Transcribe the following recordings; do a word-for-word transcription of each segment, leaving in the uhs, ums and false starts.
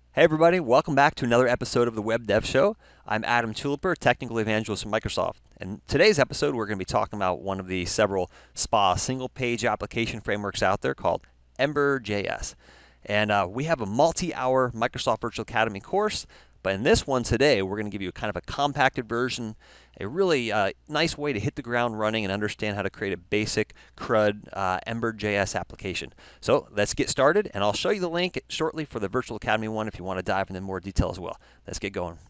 Hey everybody, welcome back to another episode of the Web Dev Show. I'm Adam Tuliper, Technical Evangelist from Microsoft. And today's episode, we're going to be talking about one of the several S P A single-page application frameworks out there called Ember J S. And uh, we have a multi-hour Microsoft Virtual Academy course, but in this one today, we're going to give you kind of a compacted version, a really uh, nice way to hit the ground running and understand how to create a basic CRUD uh, Ember J S application. So let's get started, and I'll show you the link shortly for the Virtual Academy one if you want to dive into more detail as well. Let's get going.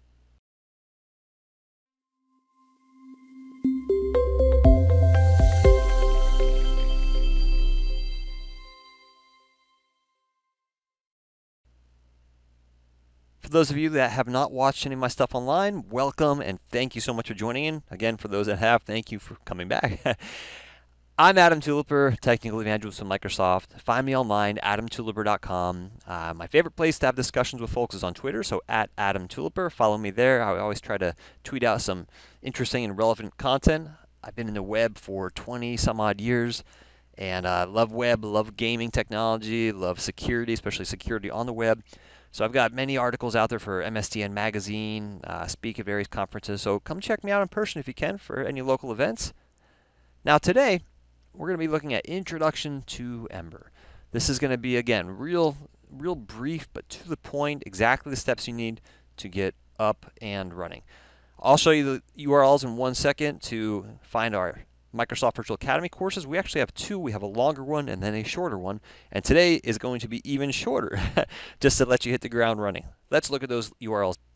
For those of you that have not watched any of my stuff online, welcome and thank you so much for joining in. Again, for those that have, thank you for coming back. I'm Adam Tuliper, Technical Evangelist from Microsoft. Find me online, adam tuliper dot com. Uh, my favorite place to have discussions with folks is on Twitter, so at Adam Tuliper. Follow me there. I always try to tweet out some interesting and relevant content. I've been in the web for twenty some odd years, and I uh, love web, love gaming technology, love security, especially security on the web. So I've got many articles out there for M S D N Magazine, uh, speak at various conferences, so come check me out in person if you can for any local events. Now today, we're going to be looking at Introduction to Ember. This is going to be, again, real, real brief, but to the point, exactly the steps you need to get up and running. I'll show you the U R Ls in one second to find our Microsoft Virtual Academy courses. We actually have two. We have a longer one and then a shorter one. And today is going to be even shorter, just to let you hit the ground running. Let's look at those U R Ls.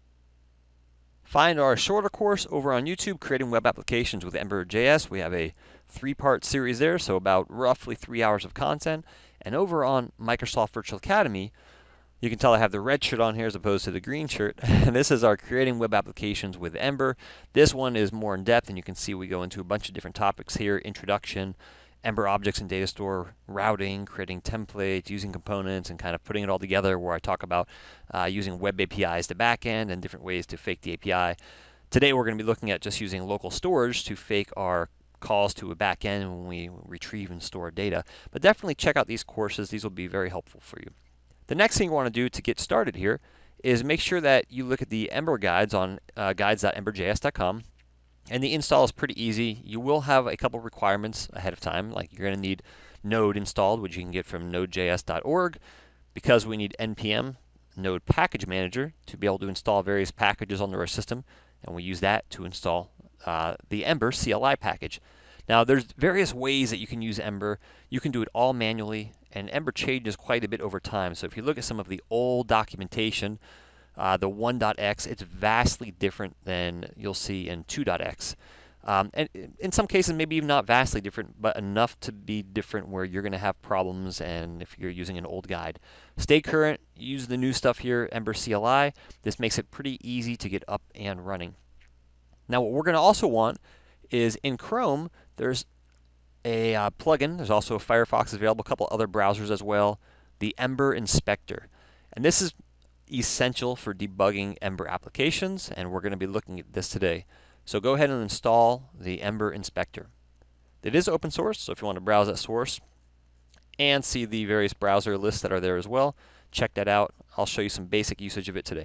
Find our shorter course over on YouTube, Creating Web Applications with Ember J S. We have a three-part series there, so about roughly three hours of content. And over on Microsoft Virtual Academy, you can tell I have the red shirt on here as opposed to the green shirt. And this is our Creating Web Applications with Ember. This one is more in depth, and you can see we go into a bunch of different topics here: introduction, Ember objects and data store, routing, creating templates, using components, and kind of putting it all together, where I talk about uh, using web A P Is to backend and different ways to fake the A P I. Today we're going to be looking at just using local storage to fake our calls to a backend when we retrieve and store data. But definitely check out these courses. These will be very helpful for you. The next thing you want to do to get started here is make sure that you look at the Ember guides on uh, guides dot ember j s dot com. And the install is pretty easy. You will have a couple requirements ahead of time, like you're going to need Node installed, which you can get from node j s dot org, because we need N P M, Node Package Manager, to be able to install various packages onto our system, and we use that to install uh, the Ember C L I package. Now, there's various ways that you can use Ember. You can do it all manually, and Ember changes quite a bit over time. So if you look at some of the old documentation, uh, the one dot x, it's vastly different than you'll see in two dot x. Um, and in some cases, maybe even not vastly different, but enough to be different where you're going to have problems and if you're using an old guide. Stay current, use the new stuff here, Ember C L I. This makes it pretty easy to get up and running. Now, what we're going to also want is in Chrome, there's a uh, plugin. There's also Firefox available, a couple other browsers as well, the Ember Inspector. And this is essential for debugging Ember applications, and we're going to be looking at this today. So go ahead and install the Ember Inspector. It is open source, so if you want to browse that source and see the various browser lists that are there as well, check that out. I'll show you some basic usage of it today.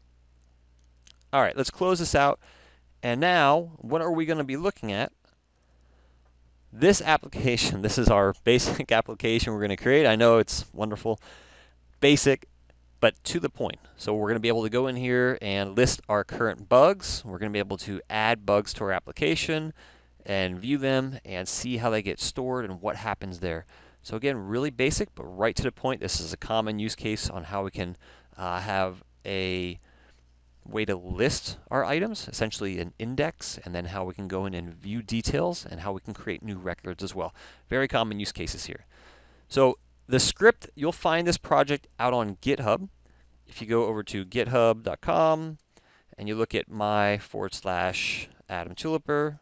All right, let's close this out. And now, what are we going to be looking at? This application, this is our basic application we're going to create. I know it's wonderful, basic, but to the point. So we're going to be able to go in here and list our current bugs. We're going to be able to add bugs to our application and view them and see how they get stored and what happens there. So again, really basic, but right to the point. This is a common use case on how we can uh, have a way to list our items, essentially an index, and then how we can go in and view details and how we can create new records as well. Very common use cases here. So the script, you'll find this project out on GitHub. If you go over to github dot com and you look at my forward slash Adam Tuliper,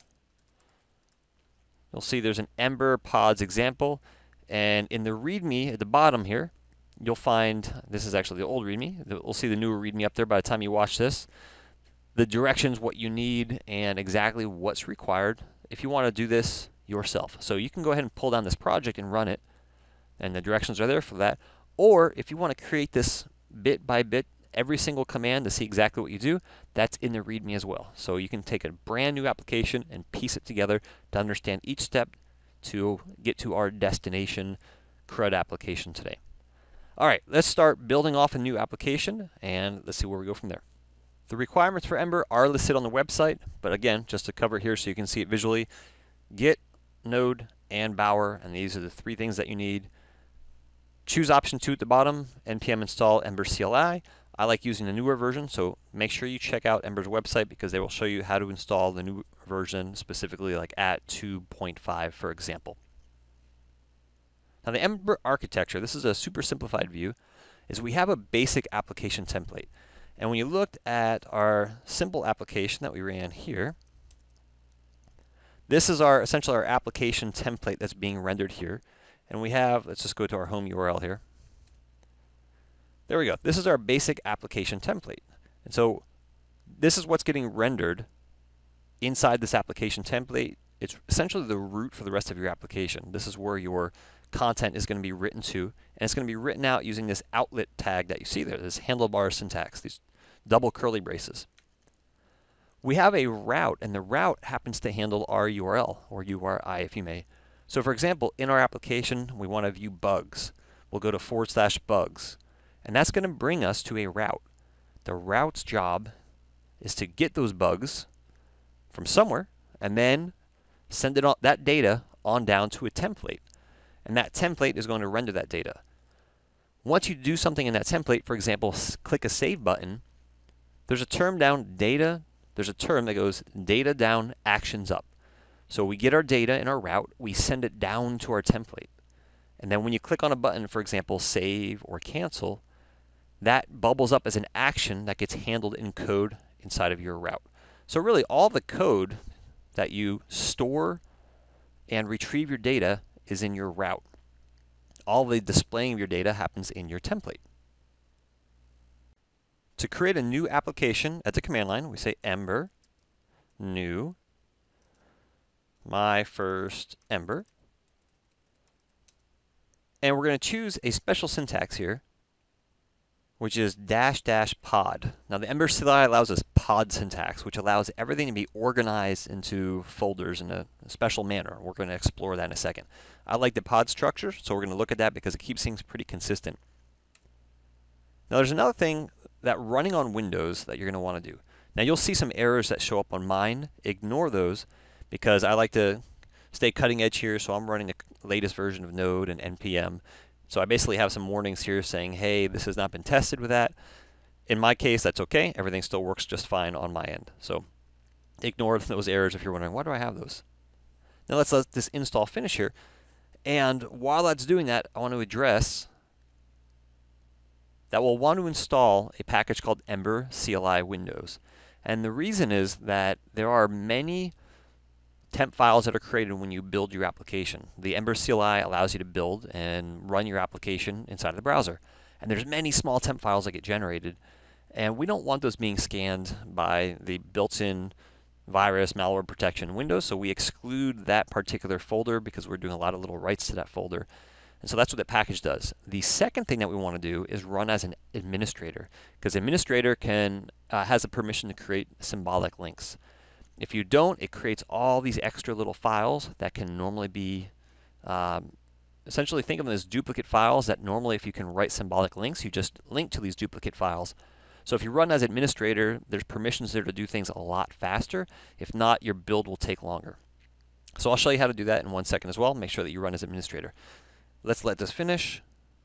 you'll see there's an Ember pods example. And in the README at the bottom here, you'll find, this is actually the old README. We'll see the newer README up there by the time you watch this. The directions, what you need, and exactly what's required if you want to do this yourself. So you can go ahead and pull down this project and run it, and the directions are there for that. Or if you want to create this bit by bit, every single command to see exactly what you do, that's in the README as well. So you can take a brand new application and piece it together to understand each step to get to our destination CRUD application today. All right, let's start building off a new application, and let's see where we go from there. The requirements for Ember are listed on the website, but again, just to cover it here so you can see it visually, Git, Node, and Bower, and these are the three things that you need. Choose option two at the bottom, N P M install Ember C L I. I like using the newer version, so make sure you check out Ember's website because they will show you how to install the new version, specifically like at two point five, for example. Now the Ember architecture, this is a super simplified view, is we have a basic application template. And when you looked at our simple application that we ran here, this is our essentially our application template that's being rendered here. And we have, let's just go to our home U R L here. There we go. This is our basic application template. And so this is what's getting rendered inside this application template. It's essentially the root for the rest of your application. This is where your content is going to be written to, and it's going to be written out using this outlet tag that you see there, this handlebar syntax, these double curly braces. We have a route, and the route happens to handle our U R L, or U R I if you may. So for example, in our application, we want to view bugs. We'll go to forward slash bugs, and that's going to bring us to a route. The route's job is to get those bugs from somewhere, and then send it on, that data on down to a template. And that template is going to render that data. Once you do something in that template, for example, click a save button, there's a term down data, there's a term that goes data down actions up. So we get our data in our route, we send it down to our template. And then when you click on a button, for example, save or cancel, that bubbles up as an action that gets handled in code inside of your route. So really all the code that you store and retrieve your data is in your route. All the displaying of your data happens in your template. To create a new application at the command line, we say Ember, new, my first Ember. And we're going to choose a special syntax here, which is dash dash pod. Now the Ember C L I allows us pod syntax, which allows everything to be organized into folders in a, a special manner. We're going to explore that in a second. I like the pod structure, so we're going to look at that because it keeps things pretty consistent. Now there's another thing that running on Windows that you're going to want to do. Now you'll see some errors that show up on mine. Ignore those because I like to stay cutting edge here, so I'm running the latest version of Node and N P M. So I basically have some warnings here saying, hey, this has not been tested with that. In my case, that's okay. Everything still works just fine on my end. So ignore those errors if you're wondering, why do I have those? Now let's let this install finish here. And while that's doing that, I want to address that we'll want to install a package called Ember C L I Windows. And the reason is that there are many temp files that are created when you build your application. The Ember C L I allows you to build and run your application inside of the browser. And there's many small temp files that get generated. And we don't want those being scanned by the built-in virus malware protection in Windows, so we exclude that particular folder because we're doing a lot of little writes to that folder. And so that's what that package does. The second thing that we want to do is run as an administrator, because administrator can uh, has a permission to create symbolic links. If you don't, it creates all these extra little files that can normally be, um, essentially think of them as duplicate files that normally if you can write symbolic links, you just link to these duplicate files. So if you run as administrator, there's permissions there to do things a lot faster. If not, your build will take longer. So I'll show you how to do that in one second as well. Make sure that you run as administrator. Let's let this finish.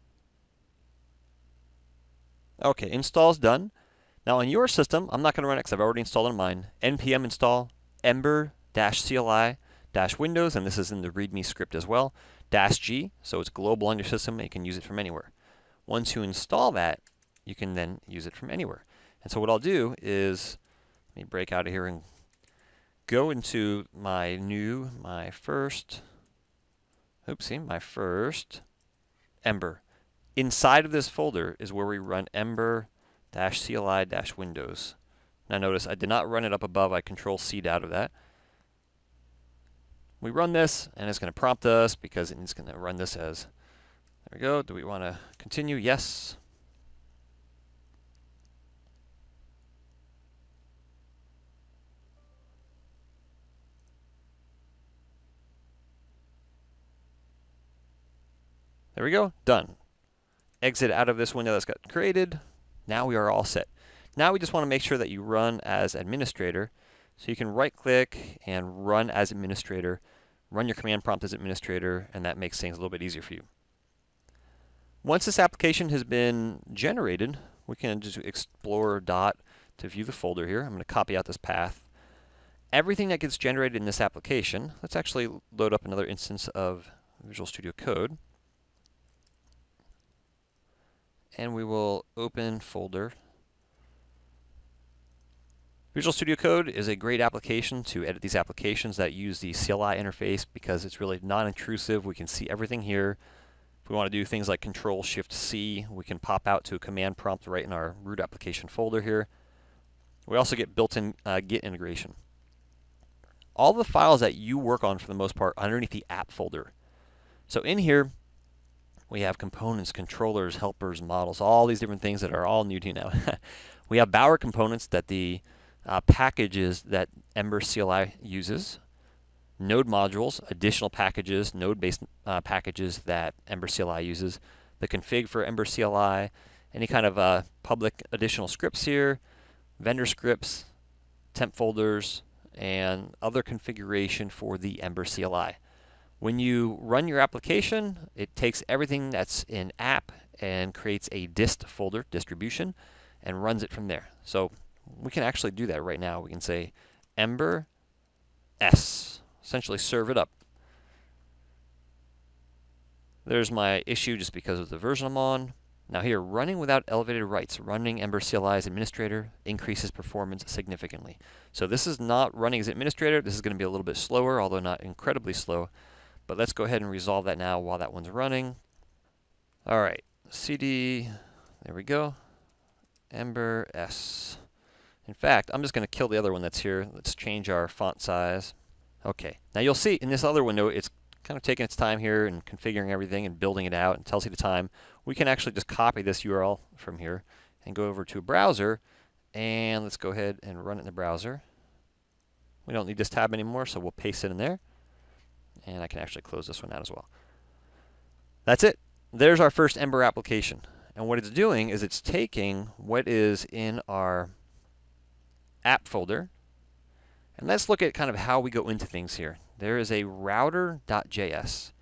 Okay, install's done. Now on your system, I'm not going to run it because I've already installed it on mine. N P M install ember-C L I-Windows, and this is in the README script as well, dash G, so it's global on your system and you can use it from anywhere. Once you install that, you can then use it from anywhere. And so what I'll do is, let me break out of here and go into my new, my first, oopsie, my first Ember. Inside of this folder is where we run ember-C L I-Windows. Now notice I did not run it up above, I control C'd out of that. We run this and it's going to prompt us because it's going to run this as, there we go, do we want to continue? Yes. There we go, done. Exit out of this window that's got created. Now we are all set. Now we just want to make sure that you run as administrator. So you can right click and run as administrator, run your command prompt as administrator, and that makes things a little bit easier for you. Once this application has been generated, we can just explore dot to view the folder here. I'm going to copy out this path. Everything that gets generated in this application, let's actually load up another instance of Visual Studio Code. And we will open folder. Visual Studio Code is a great application to edit these applications that use the C L I interface because it's really non-intrusive. We can see everything here. If we want to do things like Control Shift C, we can pop out to a command prompt right in our root application folder here. We also get built-in uh, Git integration. All the files that you work on for the most part are underneath the app folder. So in here, we have components, controllers, helpers, models, all these different things that are all new to you now. We have Bower components that the uh, packages that Ember C L I uses, node modules, additional packages, node-based uh, packages that Ember C L I uses, the config for Ember C L I, any kind of uh, public additional scripts here, vendor scripts, temp folders, and other configuration for the Ember C L I. When you run your application, it takes everything that's in app and creates a dist folder, distribution, and runs it from there. So we can actually do that right now. We can say Ember S, essentially serve it up. There's my issue just because of the version I'm on. Now here, running without elevated rights, running Ember C L I as administrator increases performance significantly. So this is not running as administrator. This is going to be a little bit slower, although not incredibly slow. But let's go ahead and resolve that now while that one's running. All right, C D, there we go, Ember S. In fact, I'm just going to kill the other one that's here. Let's change our font size. Okay, now you'll see in this other window, it's kind of taking its time here and configuring everything and building it out and tells you the time. We can actually just copy this U R L from here and go over to a browser, and let's go ahead and run it in the browser. We don't need this tab anymore, so we'll paste it in there. And I can actually close this one out as well. That's it. There's our first Ember application. And what it's doing is it's taking what is in our app folder. And let's look at kind of how we go into things here. There is a router.js.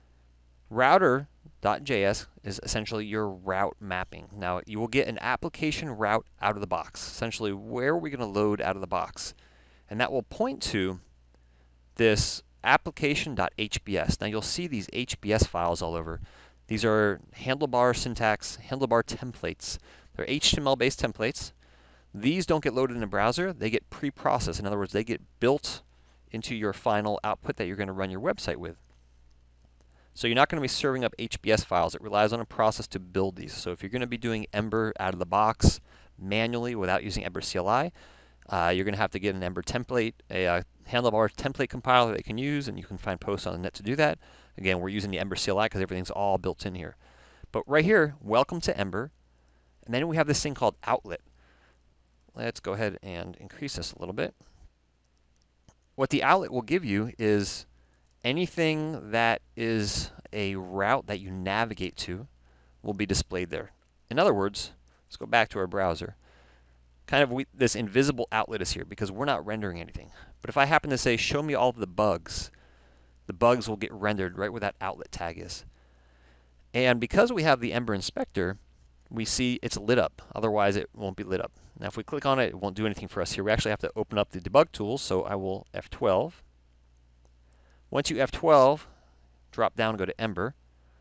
Router.js is essentially your route mapping. Now, you will get an application route out of the box. Essentially, where are we going to load out of the box? And that will point to this application.hbs. Now you'll see these H B S files all over. These are handlebar syntax, handlebar templates. They're H T M L-based templates. These don't get loaded in a browser. They get pre-processed. In other words, they get built into your final output that you're going to run your website with. So you're not going to be serving up H B S files. It relies on a process to build these. So if you're going to be doing Ember out of the box manually without using Ember C L I, uh, you're going to have to get an Ember template, a uh, handlebar template compiler that you can use, and you can find posts on the net to do that. Again, we're using the Ember C L I because everything's all built in here. But right here, welcome to Ember. And then we have this thing called outlet. Let's go ahead and increase this a little bit. What the outlet will give you is anything that is a route that you navigate to will be displayed there. In other words, let's go back to our browser. Kind of we, this invisible outlet is here because we're not rendering anything. But if I happen to say, show me all of the bugs, the bugs will get rendered right where that outlet tag is. And because we have the Ember Inspector, we see it's lit up. Otherwise, it won't be lit up. Now, if we click on it, it won't do anything for us here. We actually have to open up the debug tools, so I will F twelve. Once you F twelve, drop down and go to Ember.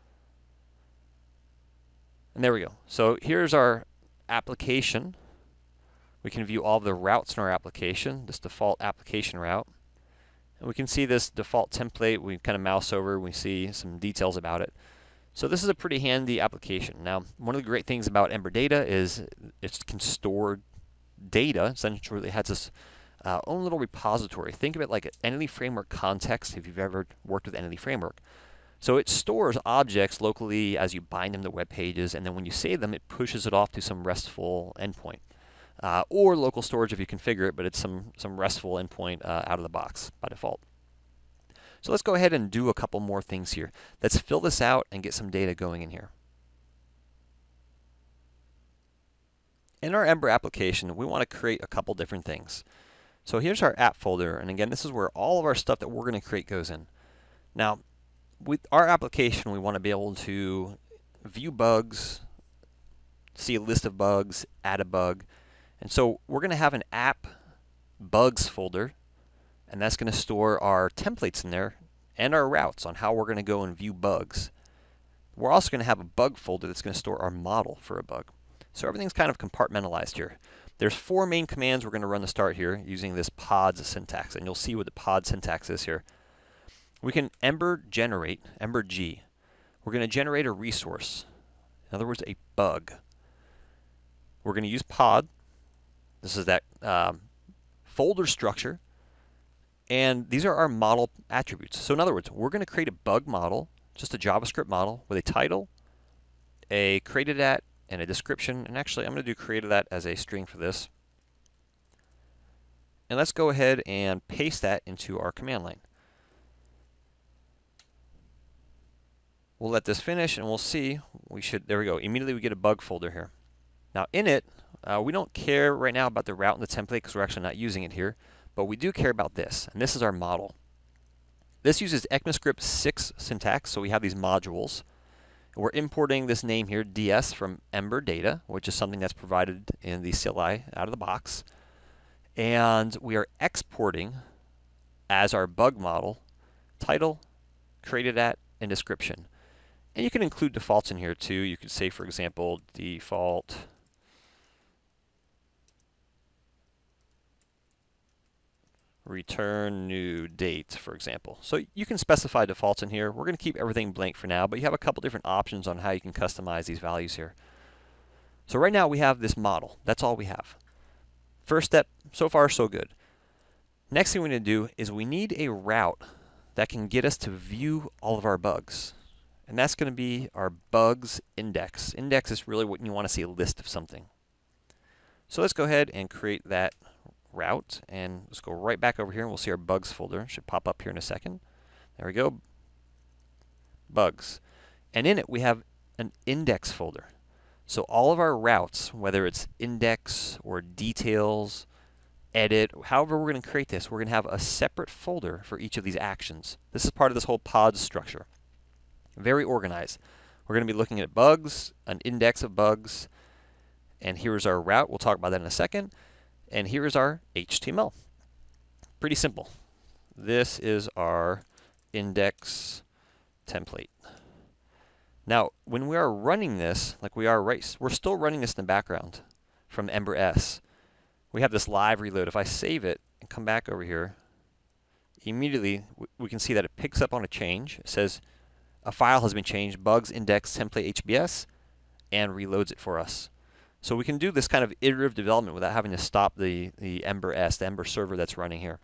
And there we go. So here's our application. We can view all of the routes in our application, this default application route. And we can see this default template. We kind of mouse over, we see some details about it. So this is a pretty handy application. Now, one of the great things about Ember Data is it can store data. Essentially, it has its uh, own little repository. Think of it like an Entity Framework context, if you've ever worked with Entity Framework. So it stores objects locally as you bind them to web pages, and then when you save them, it pushes it off to some RESTful endpoint. Uh, or local storage if you configure it, but it's some, some RESTful endpoint uh, out of the box by default. So let's go ahead and do a couple more things here. Let's fill this out and get some data going in here. In our Ember application, we want to create a couple different things. So here's our app folder, and again, this is where all of our stuff that we're going to create goes in. Now, with our application, we want to be able to view bugs, see a list of bugs, add a bug, and so we're going to have an app bugs folder, and that's going to store our templates in there and our routes on how we're going to go and view bugs. We're also going to have a bug folder that's going to store our model for a bug. So everything's kind of compartmentalized here. There's four main commands we're going to run to start here using this pods syntax, and you'll see what the pod syntax is here. We can Ember generate, Ember G. We're going to generate a resource, in other words, a bug. We're going to use pod. This is that um, folder structure, and these are our model attributes. So in other words, we're going to create a bug model, just a JavaScript model with a title, a created at, and a description. And actually, I'm going to do created at as a string for this. And let's go ahead and paste that into our command line. We'll let this finish, and we'll see. We should, there we go. Immediately we get a bug folder here. Now in it, uh, we don't care right now about the route and the template because we're actually not using it here, but we do care about this, and this is our model. This uses ECMAScript six syntax, so we have these modules. We're importing this name here, D S, from Ember Data, which is something that's provided in the C L I out of the box. And we are exporting as our bug model, title, created at, and description. And you can include defaults in here too. You could say, for example, default return new date, for example. So you can specify defaults in here. We're going to keep everything blank for now, but you have a couple different options on how you can customize these values here. So right now we have this model. That's all we have. First step, so far so good. Next thing we need to do is we need a route that can get us to view all of our bugs. And that's going to be our bugs index. Index is really when you want to see a list of something. So let's go ahead and create that route, and let's go right back over here and we'll see our bugs folder. It should pop up here in a second. There we go. Bugs. And in it we have an index folder. So all of our routes, whether it's index or details, edit, however we're going to create this, we're going to have a separate folder for each of these actions. This is part of this whole pods structure. Very organized. We're going to be looking at bugs, an index of bugs, and here's our route. We'll talk about that in a second. And here is our H T M L. Pretty simple. This is our index template. Now, when we are running this, like we are right, we're still running this in the background from Ember S. We have this live reload. If I save it and come back over here, immediately we can see that it picks up on a change. It says a file has been changed, bugs index template H B S, and reloads it for us. So we can do this kind of iterative development without having to stop the, the Ember S, the Ember server that's running here.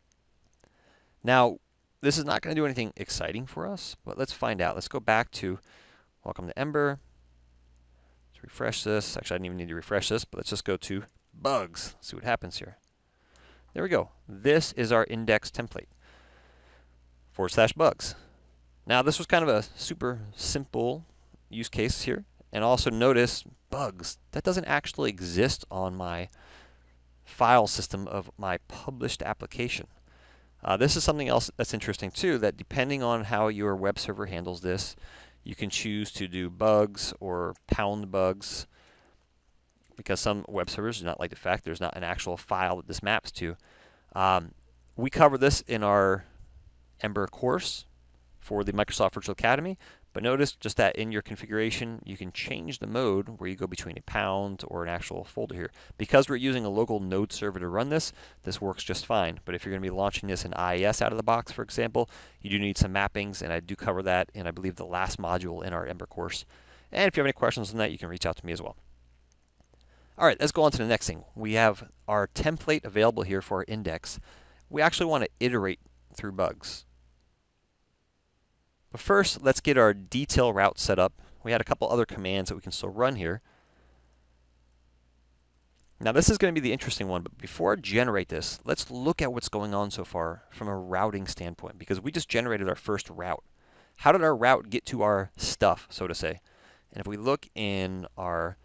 Now, this is not going to do anything exciting for us, but let's find out. Let's go back to welcome to Ember. Let's refresh this. Actually, I didn't even need to refresh this, but let's just go to bugs. Let's see what happens here. There we go. This is our index template, forward slash bugs. Now, this was kind of a super simple use case here. And also notice bugs. That doesn't actually exist on my file system of my published application. Uh, this is something else that's interesting too, that depending on how your web server handles this, you can choose to do bugs or pound bugs, because some web servers do not like the fact there's not an actual file that this maps to. Um, we cover this in our Ember course for the Microsoft Virtual Academy. But notice just that in your configuration, you can change the mode where you go between a pound or an actual folder here. Because we're using a local node server to run this, this works just fine. But if you're going to be launching this in I I S out of the box, for example, you do need some mappings, and I do cover that in, I believe, the last module in our Ember course. And if you have any questions on that, you can reach out to me as well. All right, let's go on to the next thing. We have our template available here for our index. We actually want to iterate through bugs. But first, let's get our detail route set up. We had a couple other commands that we can still run here. Now this is going to be the interesting one, but before I generate this, let's look at what's going on so far from a routing standpoint, because we just generated our first route. How did our route get to our stuff, so to say? And if we look in our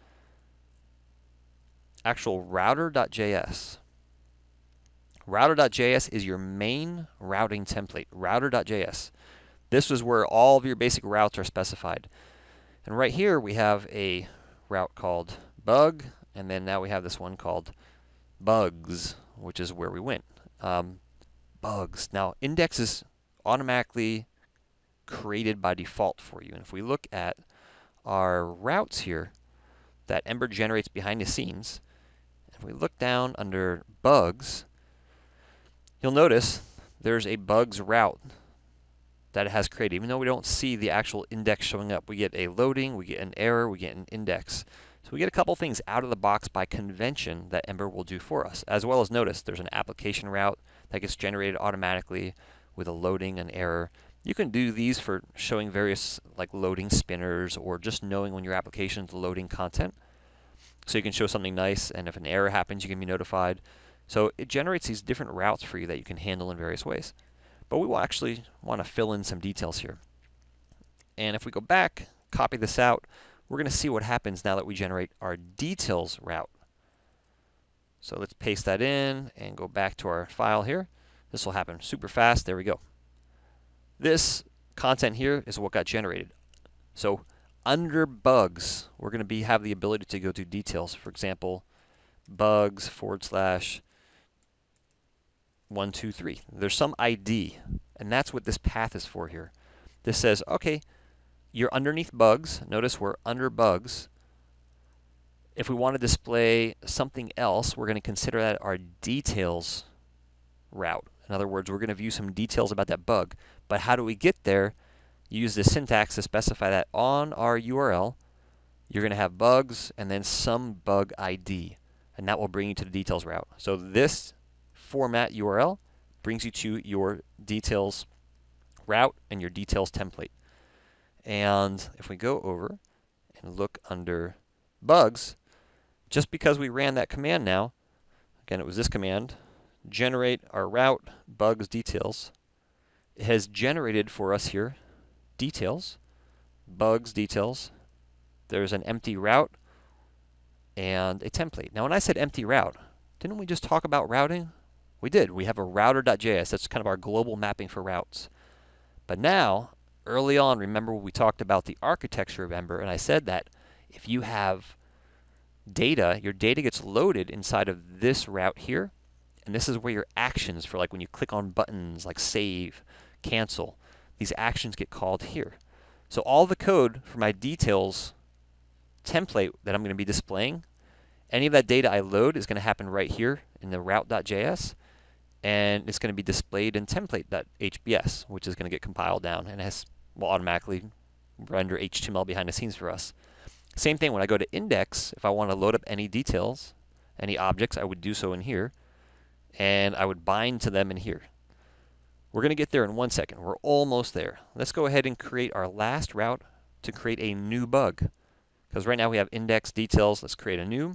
actual router.js, router.js is your main routing template, router.js. This is where all of your basic routes are specified. And right here we have a route called bug, and then now we have this one called bugs, which is where we went. Um, bugs. Now, index is automatically created by default for you. And if we look at our routes here that Ember generates behind the scenes, if we look down under bugs, you'll notice there's a bugs route that it has created. Even though we don't see the actual index showing up, we get a loading, we get an error, we get an index. So we get a couple things out of the box by convention that Ember will do for us. As well as notice there's an application route that gets generated automatically with a loading and error. You can do these for showing various like loading spinners or just knowing when your application is loading content. So you can show something nice, and if an error happens, you can be notified. So it generates these different routes for you that you can handle in various ways. But we will actually want to fill in some details here. And if we go back, copy this out, we're going to see what happens now that we generate our details route. So let's paste that in and go back to our file here. This will happen super fast. There we go. This content here is what got generated. So under bugs, we're going to be have the ability to go to details. For example, bugs forward slash one, two, three. There's some I D, and that's what this path is for here. This says, okay, you're underneath bugs. Notice we're under bugs. If we want to display something else, we're going to consider that our details route. In other words, we're going to view some details about that bug. But how do we get there? Use the syntax to specify that on our U R L, you're going to have bugs and then some bug I D, and that will bring you to the details route. So this format U R L brings you to your details route and your details template. And if we go over and look under bugs, just because we ran that command now, again, it was this command, generate our route bugs details. It has generated for us here details, bugs details. There's an empty route and a template. Now, when I said empty route, didn't we just talk about routing? We did. We have a router.js. That's kind of our global mapping for routes. But now, early on, remember we talked about the architecture of Ember, and I said that if you have data, your data gets loaded inside of this route here, and this is where your actions for like when you click on buttons like save, cancel, these actions get called here. So all the code for my details template that I'm going to be displaying, any of that data I load is going to happen right here in the route.js, and it's going to be displayed in template.hbs, which is going to get compiled down and has will automatically render H T M L behind the scenes for us. Same thing when I go to index, if I want to load up any details, any objects, I would do so in here, and I would bind to them in here. We're going to get there in one second. We're almost there. Let's go ahead and create our last route to create a new bug. Because right now we have index details. Let's create a new.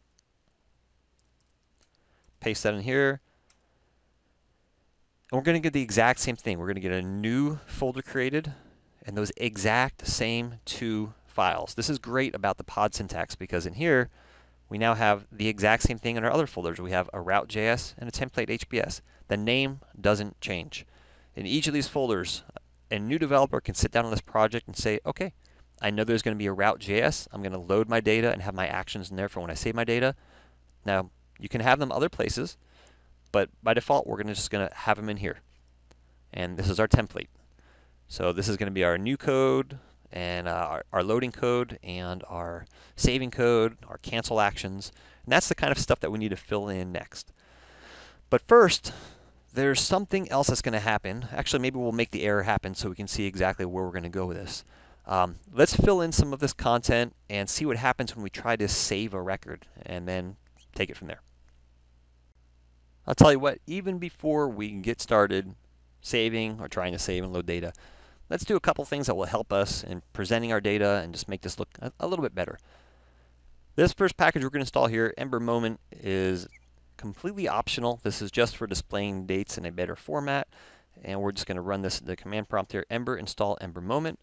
Paste that in here. And we're going to get the exact same thing. We're going to get a new folder created and those exact same two files. This is great about the pod syntax because in here we now have the exact same thing in our other folders. We have a route.js and a template.hbs. The name doesn't change. In each of these folders, a new developer can sit down on this project and say, okay, I know there's going to be a route.js. I'm going to load my data and have my actions in there for when I save my data. Now, you can have them other places, but by default, we're gonna just going to have them in here. And this is our template. So this is going to be our new code and uh, our, our loading code and our saving code, our cancel actions. And that's the kind of stuff that we need to fill in next. But first, there's something else that's going to happen. Actually, maybe we'll make the error happen so we can see exactly where we're going to go with this. Um, let's fill in some of this content and see what happens when we try to save a record and then take it from there. I'll tell you what, even before we can get started saving or trying to save and load data, let's do a couple things that will help us in presenting our data and just make this look a, a little bit better. This first package we're going to install here, Ember Moment, is completely optional. This is just for displaying dates in a better format. And we're just going to run this the command prompt here, Ember install Ember Moment.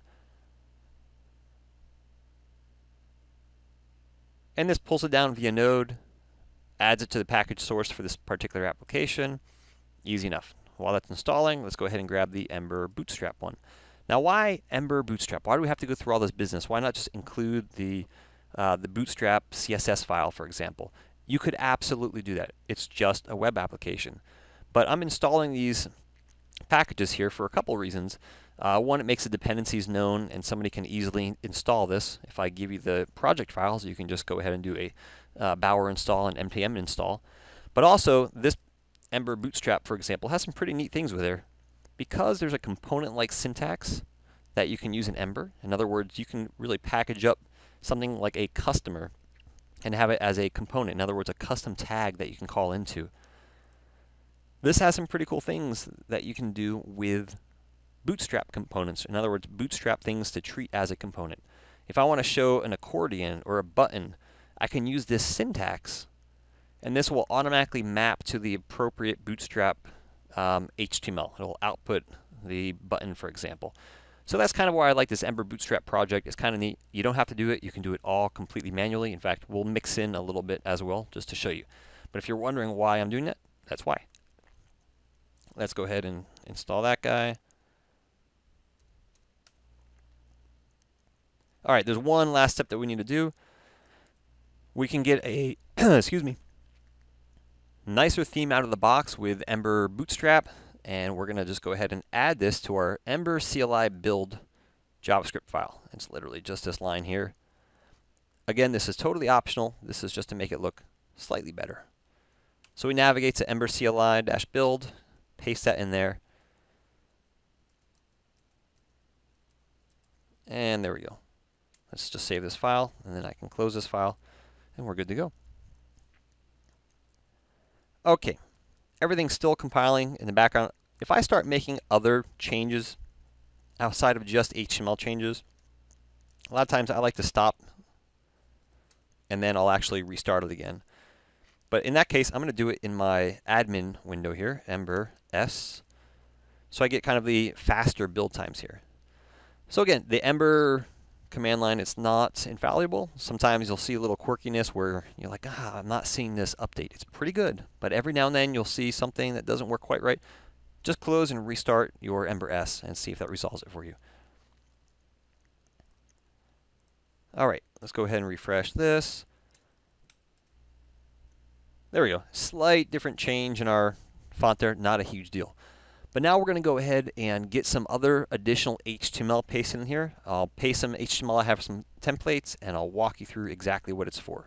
And this pulls it down via node, adds it to the package source for this particular application. Easy enough. While that's installing, let's go ahead and grab the Ember Bootstrap one. Now, why Ember Bootstrap? Why do we have to go through all this business? Why not just include the uh, the Bootstrap C S S file, for example? You could absolutely do that. It's just a web application. But I'm installing these packages here for a couple reasons. Uh, one, it makes the dependencies known, and somebody can easily install this. If I give you the project files, you can just go ahead and do a uh, Bower install and N P M install. But also, this Ember Bootstrap, for example, has some pretty neat things with there. Because there's a component-like syntax that you can use in Ember. In other words, you can really package up something like a customer and have it as a component. In other words, a custom tag that you can call into. This has some pretty cool things that you can do with Bootstrap components. In other words, Bootstrap things to treat as a component. If I want to show an accordion or a button, I can use this syntax, and this will automatically map to the appropriate Bootstrap um, H T M L. It will output the button, for example. So that's kind of why I like this Ember Bootstrap project. It's kind of neat. You don't have to do it. You can do it all completely manually. In fact, we'll mix in a little bit as well just to show you. But if you're wondering why I'm doing that, that's why. Let's go ahead and install that guy. All right, there's one last step that we need to do. We can get a, excuse me, nicer theme out of the box with Ember Bootstrap, and we're going to just go ahead and add this to our Ember C L I build JavaScript file. It's literally just this line here. Again, this is totally optional. This is just to make it look slightly better. So we navigate to Ember C L I-build, paste that in there, and there we go. Let's just save this file, and then I can close this file, and we're good to go. Okay, everything's still compiling in the background. If I start making other changes outside of just H T M L changes, a lot of times I like to stop, and then I'll actually restart it again. But in that case, I'm going to do it in my admin window here, Ember S, so I get kind of the faster build times here. So again, the Ember command line, it's not infallible. Sometimes you'll see a little quirkiness where you're like, ah, I'm not seeing this update. It's pretty good, but every now and then you'll see something that doesn't work quite right. Just close and restart your Ember S and see if that resolves it for you. All right, let's go ahead and refresh this. There we go. Slight different change in our font there, not a huge deal. But now we're going to go ahead and get some other additional H T M L pasted in here. I'll paste some H T M L. I have some templates, and I'll walk you through exactly what it's for.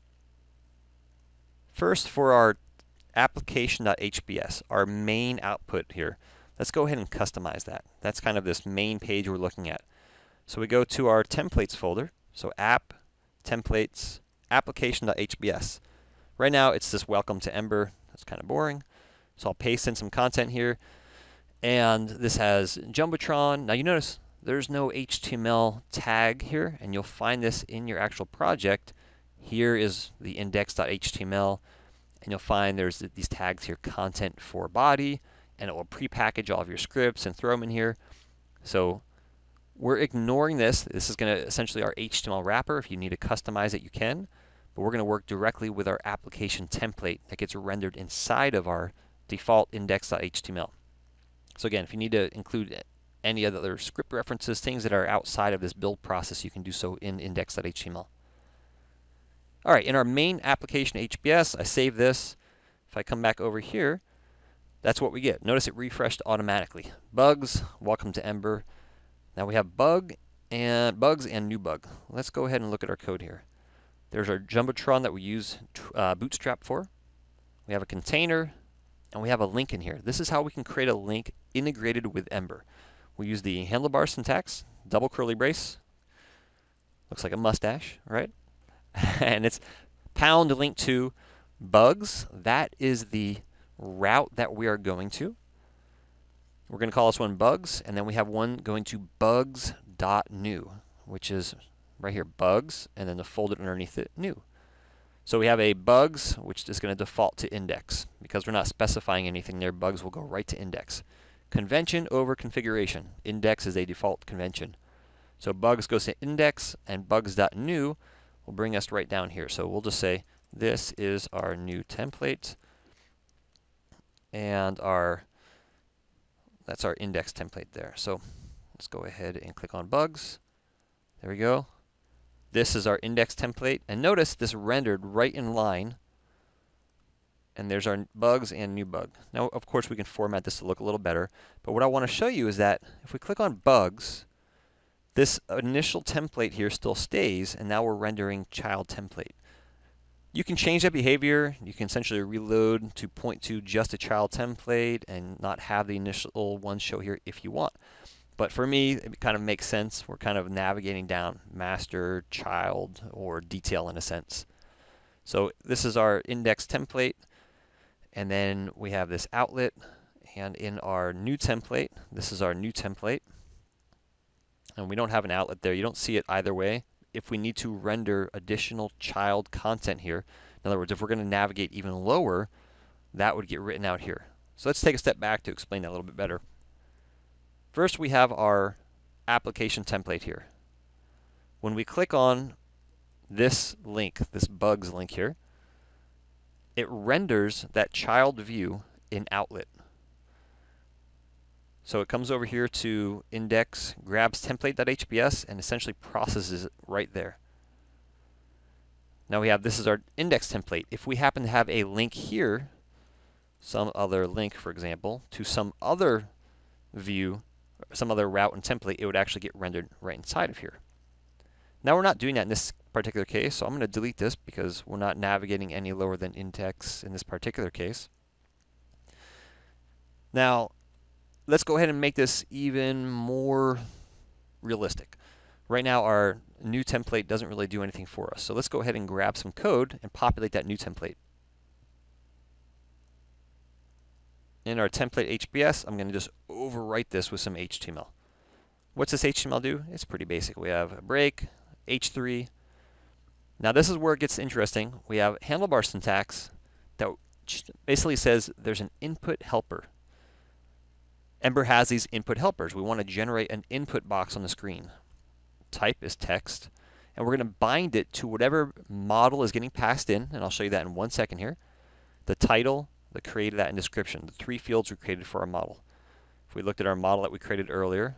First, for our application.hbs, our main output here, let's go ahead and customize that. That's kind of this main page we're looking at. So we go to our templates folder. So app, templates, application.hbs. Right now, it's this welcome to Ember. That's kind of boring. So I'll paste in some content here. And this has Jumbotron. Now you notice there's no H T M L tag here, and you'll find this in your actual project. Here is the index.html, and you'll find there's these tags here, content for body, and it will prepackage all of your scripts and throw them in here. So we're ignoring this. This is going to essentially our H T M L wrapper. If you need to customize it, you can. But we're going to work directly with our application template that gets rendered inside of our default index.html. So again, if you need to include any other script references, things that are outside of this build process, you can do so in index.html. All right, in our main application H B S, I save this. If I come back over here, that's what we get. Notice it refreshed automatically. Bugs, welcome to Ember. Now we have bug and bugs and new bug. Let's go ahead and look at our code here. There's our Jumbotron that we use uh, Bootstrap for. We have a container, and we have a link in here. This is how we can create a link integrated with Ember. We use the handlebar syntax, double curly brace. Looks like a mustache, right? And it's pound link to bugs. That is the route that we are going to. We're going to call this one bugs, and then we have one going to bugs.new, which is right here, bugs, and then the folder underneath it, new. So we have a bugs, which is going to default to index. Because we're not specifying anything there, bugs will go right to index. Convention over configuration. Index is a default convention. So bugs goes to index, and bugs.new will bring us right down here. So we'll just say this is our new template, and our that's our index template there. So let's go ahead and click on bugs. There we go. This is our index template, and notice this rendered right in line, and there's our bugs and new bug. Now, of course, we can format this to look a little better, but what I want to show you is that if we click on bugs, this initial template here still stays, and now we're rendering child template. You can change that behavior. You can essentially reload to point to just a child template and not have the initial one show here if you want. But for me, it kind of makes sense. We're kind of navigating down master, child, or detail in a sense. So this is our index template, and then we have this outlet, and in our new template, this is our new template, and we don't have an outlet there. You don't see it either way. If we need to render additional child content here, in other words, if we're going to navigate even lower, that would get written out here. So let's take a step back to explain that a little bit better. First, we have our application template here. When we click on this link, this bugs link here, it renders that child view in outlet. So it comes over here to index, grabs template.hps, and essentially processes it right there. Now we have, this is our index template. If we happen to have a link here, some other link, for example, to some other view, some other route and template, it would actually get rendered right inside of here. Now we're not doing that in this particular case, so I'm going to delete this because we're not navigating any lower than index in this particular case. Now, let's go ahead and make this even more realistic. Right now, our new template doesn't really do anything for us, so let's go ahead and grab some code and populate that new template. In our template H B S, I'm going to just overwrite this with some H T M L. What's this H T M L do? It's pretty basic. We have a break, H three. Now this is where it gets interesting. We have handlebar syntax that basically says there's an input helper. Ember has these input helpers. We want to generate an input box on the screen. Type is text, and we're going to bind it to whatever model is getting passed in, and I'll show you that in one second here. The title, the created that, and description, the three fields we created for our model. If we looked at our model that we created earlier,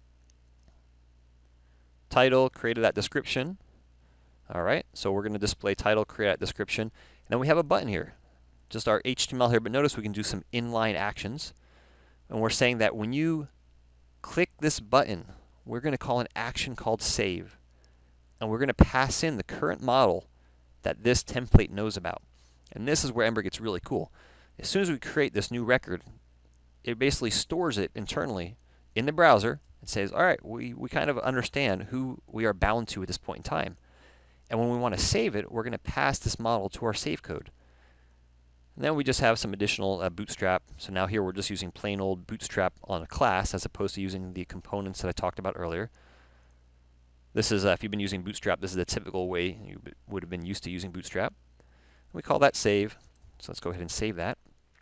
title, created that description. All right, so we're going to display title, create that description, and then we have a button here, just our H T M L here, but notice we can do some inline actions. And we're saying that when you click this button, we're going to call an action called save. And we're going to pass in the current model that this template knows about. And this is where Ember gets really cool. As soon as we create this new record, it basically stores it internally in the browser and says, all right, we, we kind of understand who we are bound to at this point in time. And when we want to save it, we're going to pass this model to our save code. And then we just have some additional uh, bootstrap. So now here we're just using plain old bootstrap on a class as opposed to using the components that I talked about earlier. This is, uh, if you've been using bootstrap, this is the typical way you would have been used to using bootstrap. We call that save. So let's go ahead and save that.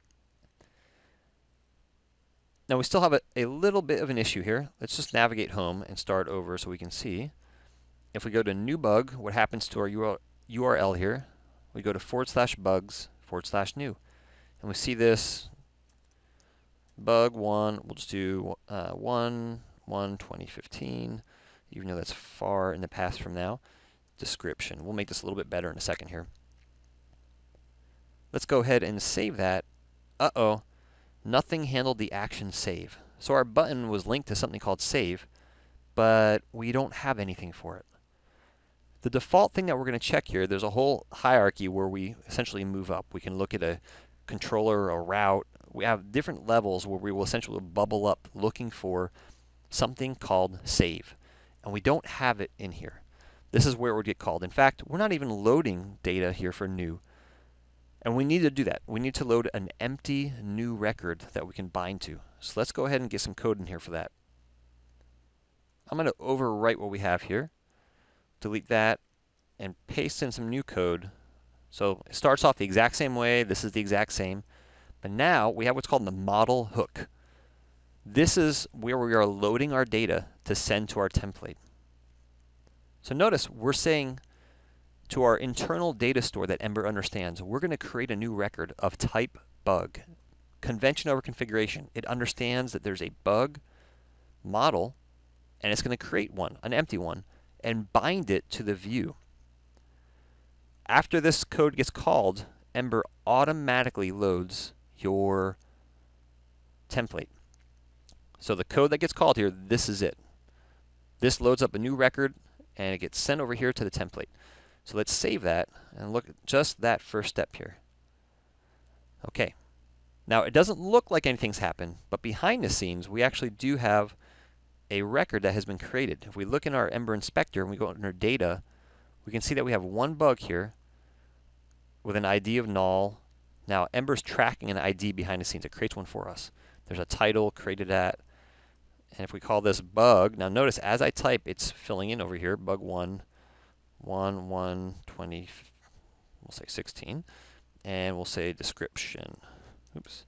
Now we still have a, a little bit of an issue here. Let's just navigate home and start over so we can see. If we go to new bug, what happens to our U R L here? We go to forward slash bugs forward slash new. And we see this bug one, we'll just do uh, one, one, twenty fifteen, even though that's far in the past from now. Description. We'll make this a little bit better in a second here. Let's go ahead and save that. Uh-oh, nothing handled the action save. So our button was linked to something called save, but we don't have anything for it. The default thing that we're going to check here, there's a whole hierarchy where we essentially move up. We can look at a controller, a route. We have different levels where we will essentially bubble up looking for something called save. And we don't have it in here. This is where it would get called. In fact, we're not even loading data here for new. And we need to do that. We need to load an empty new record that we can bind to. So let's go ahead and get some code in here for that. I'm going to overwrite what we have here. delete that, and paste in some new code. So it starts off the exact same way. This is the exact same. But now we have what's called the model hook. This is where we are loading our data to send to our template. So notice we're saying to our internal data store that Ember understands, we're going to create a new record of type bug. Convention over configuration. It understands that there's a bug model, and it's going to create one, an empty one, and bind it to the view. After this code gets called, Ember automatically loads your template. So the code that gets called here, this is it. This loads up a new record, and it gets sent over here to the template. So let's save that and look at just that first step here. Okay. Now it doesn't look like anything's happened, but behind the scenes, we actually do have a record that has been created. If we look in our Ember inspector and we go under data, we can see that we have one bug here with an I D of null. Now Ember's tracking an I D behind the scenes. It creates one for us. There's a title created at, and if we call this bug, now notice as I type, it's filling in over here, bug one, one, one, twenty, we'll say sixteen, and we'll say description. Oops.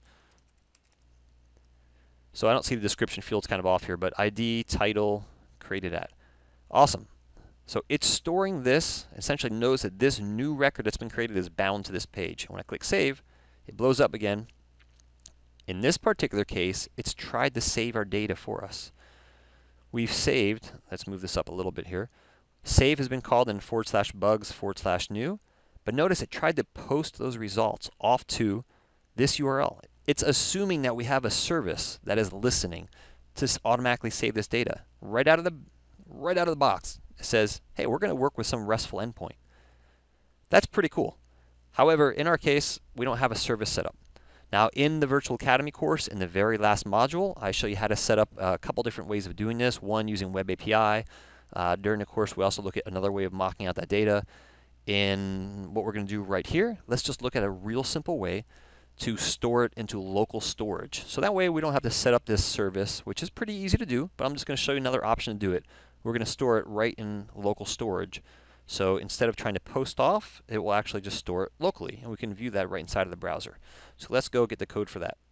So I don't see the description field's kind of off here, but I D, title, created at. Awesome. So it's storing this, essentially knows that this new record that's been created is bound to this page. When I click save, it blows up again. In this particular case, it's tried to save our data for us. We've saved, let's move this up a little bit here. Save has been called in forward slash bugs forward slash new, but notice it tried to post those results off to this U R L. It's assuming that we have a service that is listening to automatically save this data. Right out of the, right out of the box, it says, hey, we're going to work with some RESTful endpoint. That's pretty cool. However, in our case, we don't have a service set up. Now, in the Virtual Academy course, in the very last module, I show you how to set up a couple different ways of doing this. One, using Web A P I. Uh, during the course, we also look at another way of mocking out that data. In what we're going to do right here, let's just look at a real simple way to store it into local storage. So that way we don't have to set up this service, which is pretty easy to do, but I'm just going to show you another option to do it. We're going to store it right in local storage. So instead of trying to post off, it will actually just store it locally, and we can view that right inside of the browser. So let's go get the code for that.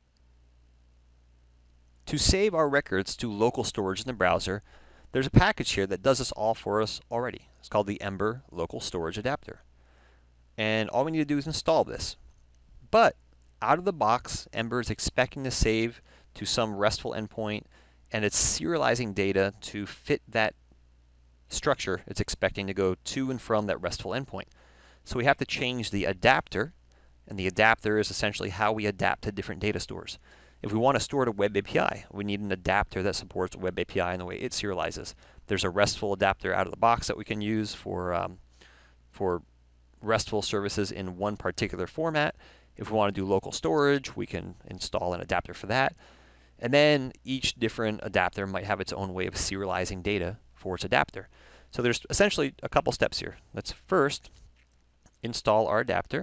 To save our records to local storage in the browser, there's a package here that does this all for us already. It's called the Ember Local Storage Adapter. And all we need to do is install this. But out of the box, Ember is expecting to save to some RESTful endpoint, and it's serializing data to fit that structure it's expecting to go to and from that RESTful endpoint. So we have to change the adapter, and the adapter is essentially how we adapt to different data stores. If we want to store to Web A P I, we need an adapter that supports Web A P I and the way it serializes. There's a RESTful adapter out of the box that we can use for, um, for RESTful services in one particular format. If we want to do local storage, we can install an adapter for that. And then each different adapter might have its own way of serializing data for its adapter. So there's essentially a couple steps here. Let's first install our adapter.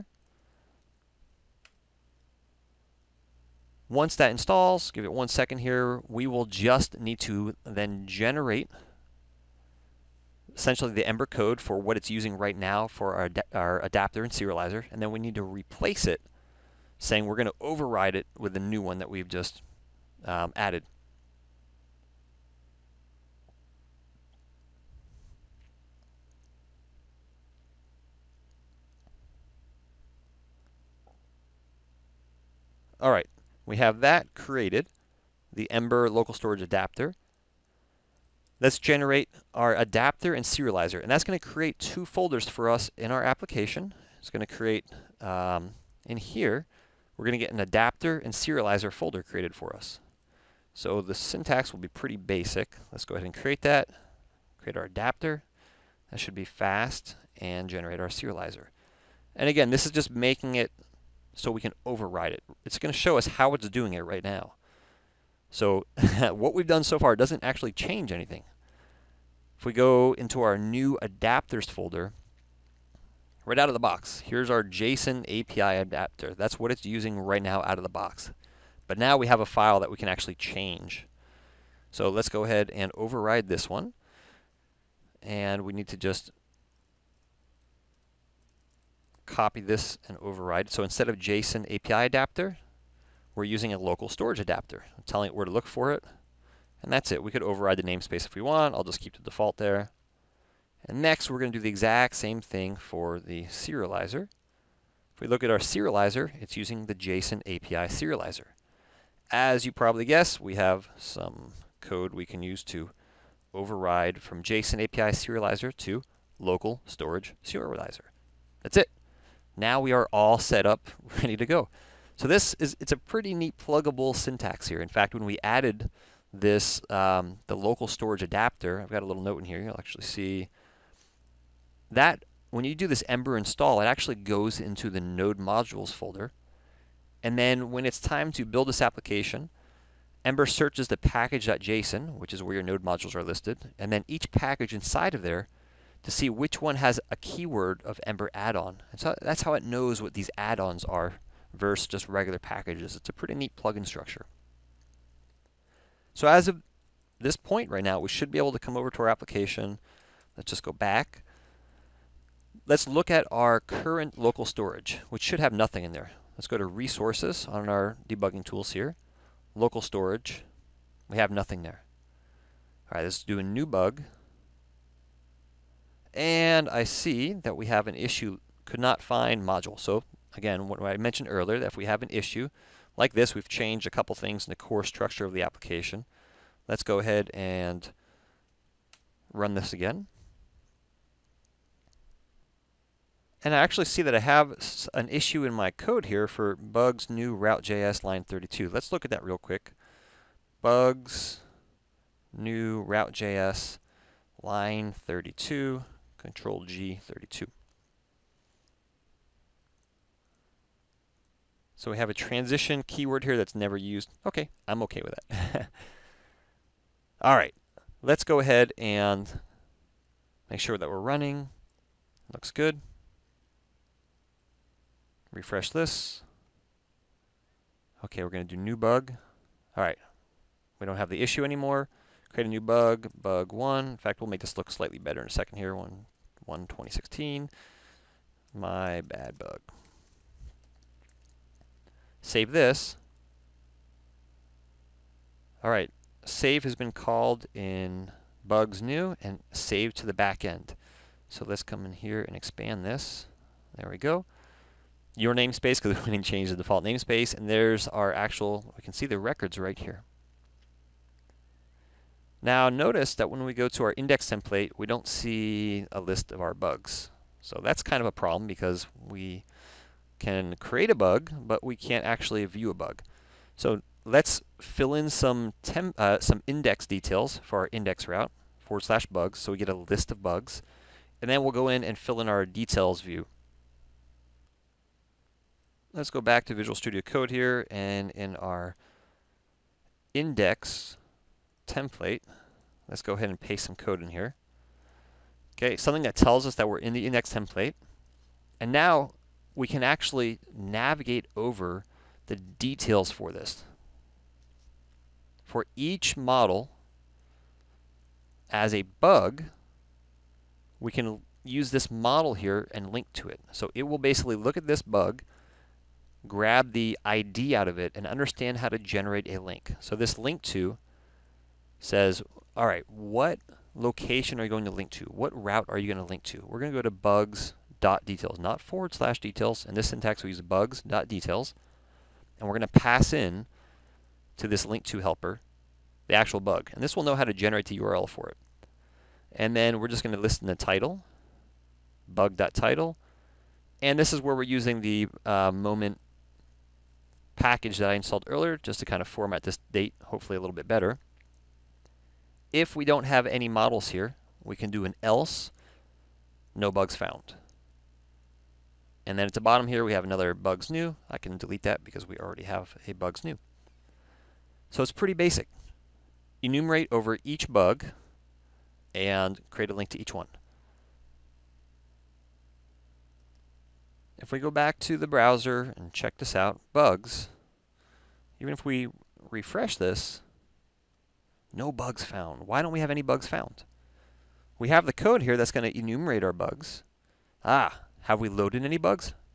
Once that installs, give it one second here, we will just need to then generate essentially the Ember code for what it's using right now for our, ad our adapter and serializer, and then we need to replace it, saying we're going to override it with the new one that we've just um, added. All right, we have that created, the Ember local storage adapter. Let's generate our adapter and serializer, and that's going to create two folders for us in our application. It's going to create, um, in here, we're going to get an adapter and serializer folder created for us. So the syntax will be pretty basic. Let's go ahead and create that, create our adapter. That should be fast, and generate our serializer. And again, this is just making it so we can override it. It's going to show us how it's doing it right now. So what we've done so far doesn't actually change anything. If we go into our new adapters folder, right out of the box, here's our JSON A P I adapter. That's what it's using right now out of the box. But now we have a file that we can actually change. So let's go ahead and override this one. And we need to just copy this and override. So instead of JSON A P I adapter, we're using a local storage adapter. I'm telling it where to look for it. And that's it. We could override the namespace if we want. I'll just keep the default there. And next, we're going to do the exact same thing for the serializer. If we look at our serializer, it's using the JSON A P I serializer. As you probably guess, we have some code we can use to override from JSON A P I serializer to local storage serializer. That's it. Now we are all set up, ready to go. So this is, it's a pretty neat pluggable syntax here. In fact, when we added this, um, the local storage adapter, I've got a little note in here, you'll actually see that when you do this Ember install, it actually goes into the node modules folder. And then when it's time to build this application, Ember searches the package.json, which is where your node modules are listed, and then each package inside of there to see which one has a keyword of Ember add-on. And so that's how it knows what these add-ons are versus just regular packages. It's a pretty neat plugin structure. So as of this point right now, we should be able to come over to our application. Let's just go back. Let's look at our current local storage, which should have nothing in there. Let's go to resources on our debugging tools here. Local storage, we have nothing there. All right, let's do a new bug. And I see that we have an issue, could not find module. So again, what I mentioned earlier, that if we have an issue like this, we've changed a couple things in the core structure of the application. Let's go ahead and run this again. And I actually see that I have an issue in my code here for bugs new route.js line thirty-two. Let's look at that real quick. Bugs new route.js line thirty-two, control G thirty-two. So we have a transition keyword here that's never used. Okay, I'm okay with that. All right, let's go ahead and make sure that we're running. Looks good. Refresh this. Okay, we're going to do new bug. All right, we don't have the issue anymore. Create a new bug, bug one. In fact, we'll make this look slightly better in a second here. One, one twenty sixteen. My bad bug. Save this. All right, save has been called in bugs new and save to the back end. So let's come in here and expand this. There we go. Your namespace, because we didn't change the default namespace, and there's our actual, we can see the records right here. Now notice that when we go to our index template, we don't see a list of our bugs. So that's kind of a problem because we can create a bug, but we can't actually view a bug. So let's fill in some temp, uh, some index details for our index route, forward slash bugs, so we get a list of bugs. And then we'll go in and fill in our details view. Let's go back to Visual Studio Code here, and in our index template, let's go ahead and paste some code in here. Okay, something that tells us that we're in the index template. And now we can actually navigate over the details for this. For each model as a bug, we can use this model here and link to it. So it will basically look at this bug, grab the I D out of it, and understand how to generate a link. So this link to says, all right, what location are you going to link to? What route are you going to link to? We're going to go to bugs.details, not forward slash details. In this syntax, we use bugs.details. And we're going to pass in to this link to helper the actual bug. And this will know how to generate the U R L for it. And then we're just going to list in the title, bug.title. And this is where we're using the uh, moment package that I installed earlier just to kind of format this date hopefully a little bit better. If we don't have any models here, we can do an else, no bugs found. And then at the bottom here we have another bugs new. I can delete that because we already have a bugs new. So it's pretty basic. Enumerate over each bug and create a link to each one. If we go back to the browser and check this out, bugs, even if we refresh this, no bugs found. Why don't we have any bugs found? We have the code here that's going to enumerate our bugs. Ah, have we loaded any bugs?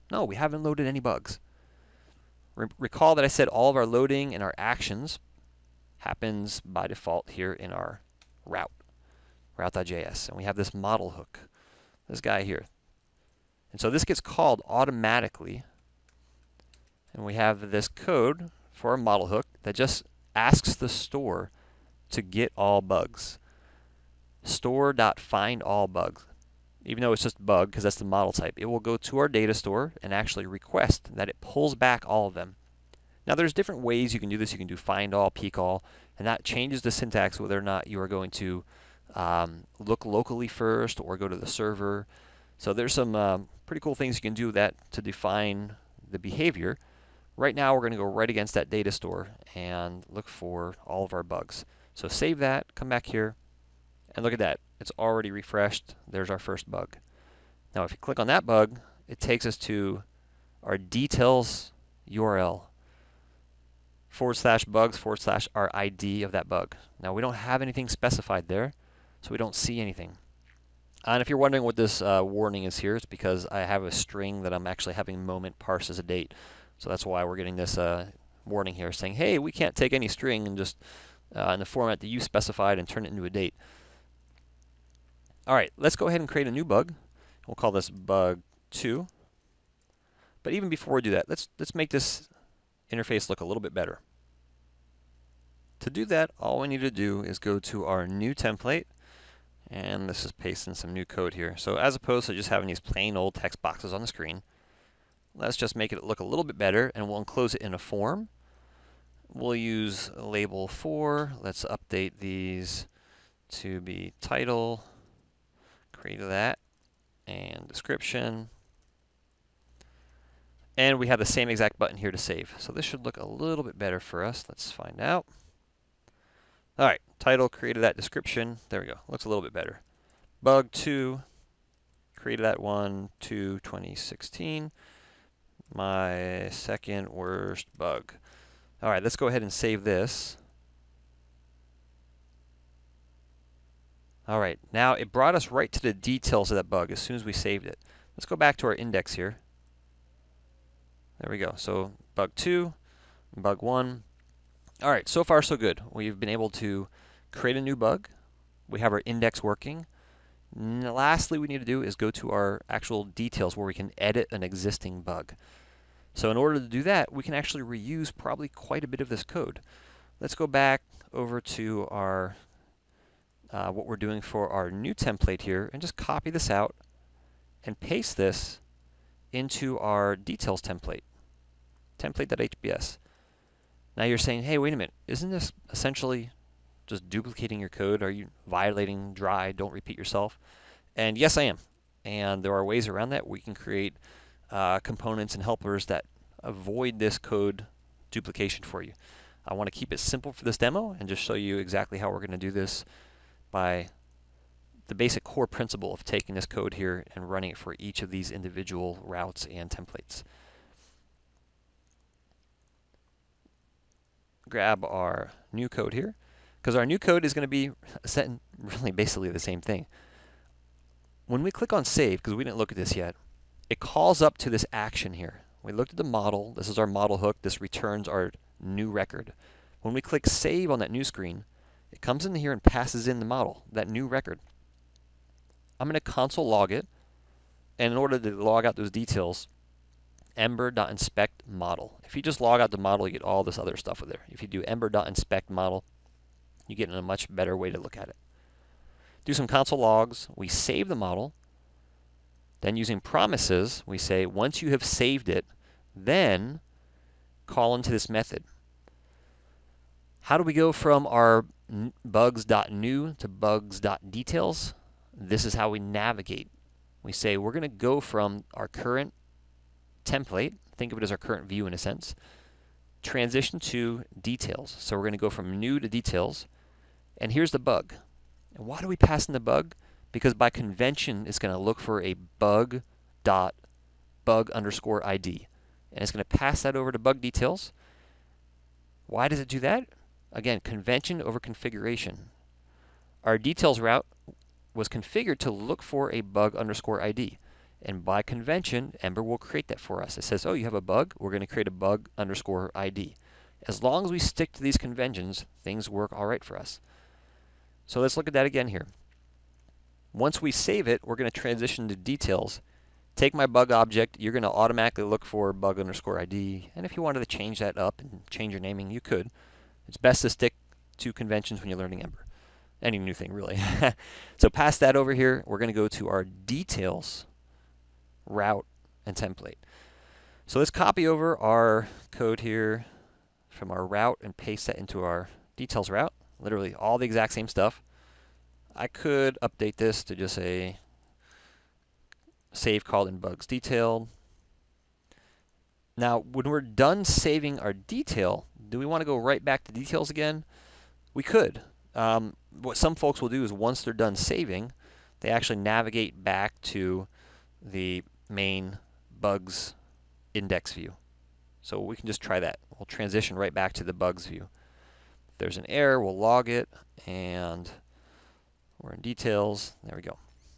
No, we haven't loaded any bugs. Re recall that I said all of our loading and our actions happens by default here in our route, route.js. And we have this model hook, this guy here. And so this gets called automatically. And we have this code for a model hook that just asks the store to get all bugs. Store.findAllBugs. Even though it's just bug, because that's the model type, it will go to our data store and actually request that it pulls back all of them. Now there's different ways you can do this. You can do find all, peek all, and that changes the syntax whether or not you are going to um, look locally first or go to the server. So there's some um, pretty cool things you can do with that to define the behavior. Right now we're going to go right against that data store and look for all of our bugs. So save that, come back here, and look at that. It's already refreshed. There's our first bug. Now if you click on that bug, it takes us to our details U R L. Forward slash bugs, forward slash our I D of that bug. Now we don't have anything specified there, so we don't see anything. And if you're wondering what this uh, warning is here, it's because I have a string that I'm actually having moment parse as a date. So that's why we're getting this uh, warning here saying, hey, we can't take any string and just uh, in the format that you specified and turn it into a date. All right, let's go ahead and create a new bug. We'll call this bug two. But even before we do that, let's let's make this interface look a little bit better. To do that, all we need to do is go to our new template, and this is pasting some new code here. So as opposed to just having these plain old text boxes on the screen, let's just make it look a little bit better, and we'll enclose it in a form. We'll use label four. Let's update these to be title, create that, and description. And we have the same exact button here to save. So this should look a little bit better for us. Let's find out. All right, title, created that description. There we go, looks a little bit better. Bug two, created that one, two, twenty sixteen. My second worst bug. All right, let's go ahead and save this. All right, now it brought us right to the details of that bug as soon as we saved it. Let's go back to our index here. There we go. So bug two, bug one. All right, so far so good. We've been able to create a new bug. We have our index working. And lastly, we need to do is go to our actual details where we can edit an existing bug. So in order to do that, we can actually reuse probably quite a bit of this code. Let's go back over to our uh, what we're doing for our new template here and just copy this out and paste this into our details template, template.hbs. Now you're saying, hey, wait a minute, isn't this essentially just duplicating your code? Are you violating dry, don't repeat yourself? And yes, I am. And there are ways around that. We can create uh, components and helpers that avoid this code duplication for you. I want to keep it simple for this demo and just show you exactly how we're going to do this by the basic core principle of taking this code here and running it for each of these individual routes and templates. Grab our new code here, because our new code is going to be set really basically the same thing. When we click on save, because we didn't look at this yet, it calls up to this action here. We looked at the model. This is our model hook. This returns our new record. When we click save on that new screen, it comes in here and passes in the model, that new record. I'm going to console log it, and in order to log out those details, ember.inspect model. If you just log out the model, you get all this other stuff with there. If you do ember.inspect model, you get in a much better way to look at it. Do some console logs. We save the model. Then using promises, we say once you have saved it, then call into this method. How do we go from our bugs.new to bugs.details? This is how we navigate. We say we're going to go from our current template, think of it as our current view in a sense, transition to details. So we're going to go from new to details, and here's the bug. And why do we pass in the bug? Because by convention, it's going to look for a bug dot bug underscore I D, and it's going to pass that over to bug details. Why does it do that? Again, convention over configuration. Our details route was configured to look for a bug underscore I D. And by convention, Ember will create that for us. It says, oh, you have a bug? We're going to create a bug underscore I D. As long as we stick to these conventions, things work all right for us. So let's look at that again here. Once we save it, we're going to transition to details. Take my bug object. You're going to automatically look for bug underscore I D. And if you wanted to change that up and change your naming, you could. It's best to stick to conventions when you're learning Ember. Any new thing, really. So past that over here, we're going to go to our details, route, and template. So let's copy over our code here from our route and paste that into our details route. Literally all the exact same stuff. I could update this to just say save called in bugs detailed. Now, when we're done saving our detail, do we want to go right back to details again? We could. Um, what some folks will do is once they're done saving, they actually navigate back to the main bugs index view. So we can just try that. We'll transition right back to the bugs view. If there's an error, we'll log it, and we're in details. There we go.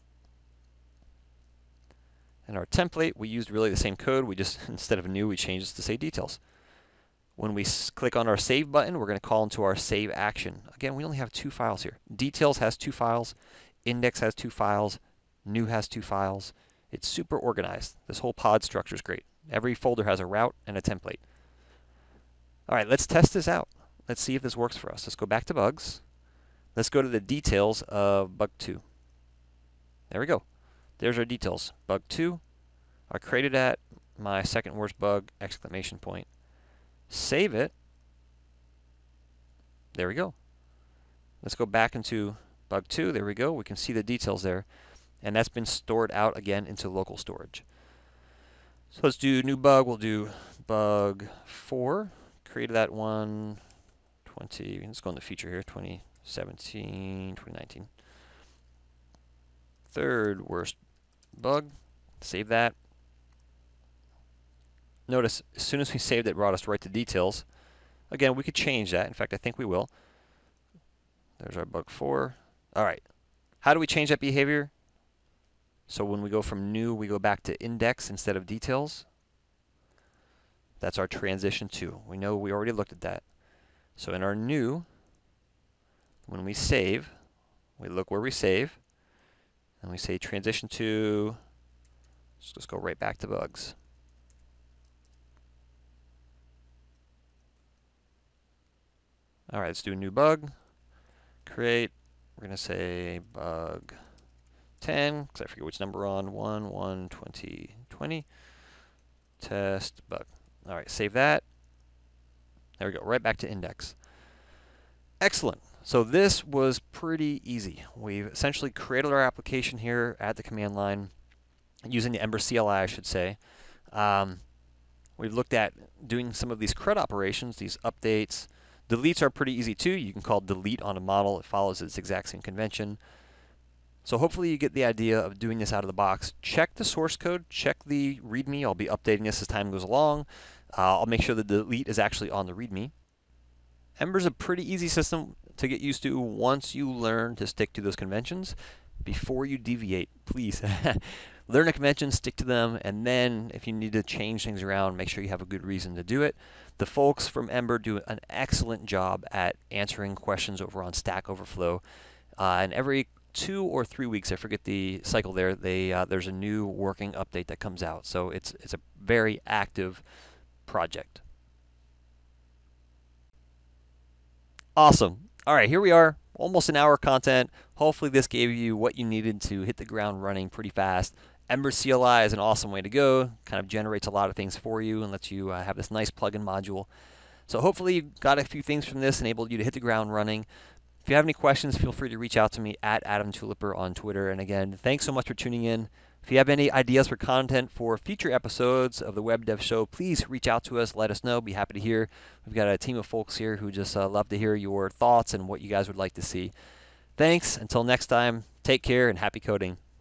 And our template, we used really the same code. We just, instead of new, we changed this to say details. When we click on our save button, we're going to call into our save action. Again, we only have two files here. Details has two files. Index has two files. New has two files. It's super organized. This whole pod structure is great. Every folder has a route and a template. All right, let's test this out. Let's see if this works for us. Let's go back to bugs. Let's go to the details of bug two. There we go. There's our details. Bug two. I created at my second worst bug, exclamation point. Save it. There we go. Let's go back into bug two. There we go. We can see the details there. And that's been stored out again into local storage. So let's do new bug. We'll do bug four. Created that one, twenty, let's go in the feature here, twenty seventeen, twenty nineteen. Third worst bug. Save that. Notice, as soon as we saved it, it brought us right to details. Again, we could change that. In fact, I think we will. There's our bug four. All right. How do we change that behavior? So when we go from new, we go back to index instead of details. That's our transition to. We know we already looked at that. So in our new, when we save, we look where we save, and we say transition to, let's just go right back to bugs. All right, let's do a new bug. Create, we're going to say bug ten, because I forget which number we're on, one, one, twenty, twenty. Test bug. All right, save that. There we go, right back to index. Excellent. So this was pretty easy. We've essentially created our application here at the command line using the Ember C L I, I should say. Um, we've looked at doing some of these CRUD operations, these updates. Deletes are pretty easy too. You can call delete on a model. It follows its exact same convention. So hopefully you get the idea of doing this out of the box. Check the source code, check the README. I'll be updating this as time goes along. Uh, I'll make sure the delete is actually on the README. Ember's a pretty easy system to get used to once you learn to stick to those conventions. Before you deviate, please learn a convention, stick to them, and then if you need to change things around, make sure you have a good reason to do it. The folks from Ember do an excellent job at answering questions over on Stack Overflow, uh, and every two or three weeks, I forget the cycle there, they uh, there's a new working update that comes out. So it's it's a very active project. Awesome. All right, here we are, almost an hour of content. Hopefully this gave you what you needed to hit the ground running pretty fast. Ember C L I is an awesome way to go. Kind of generates a lot of things for you and lets you uh, have this nice plugin module. So hopefully you got a few things from this, enabled you to hit the ground running. If you have any questions, feel free to reach out to me at Adam Tuliper on Twitter. And again, thanks so much for tuning in. If you have any ideas for content for future episodes of the Web Dev Show, please reach out to us. Let us know. Be happy to hear. We've got a team of folks here who just uh, love to hear your thoughts and what you guys would like to see. Thanks. Until next time, take care and happy coding.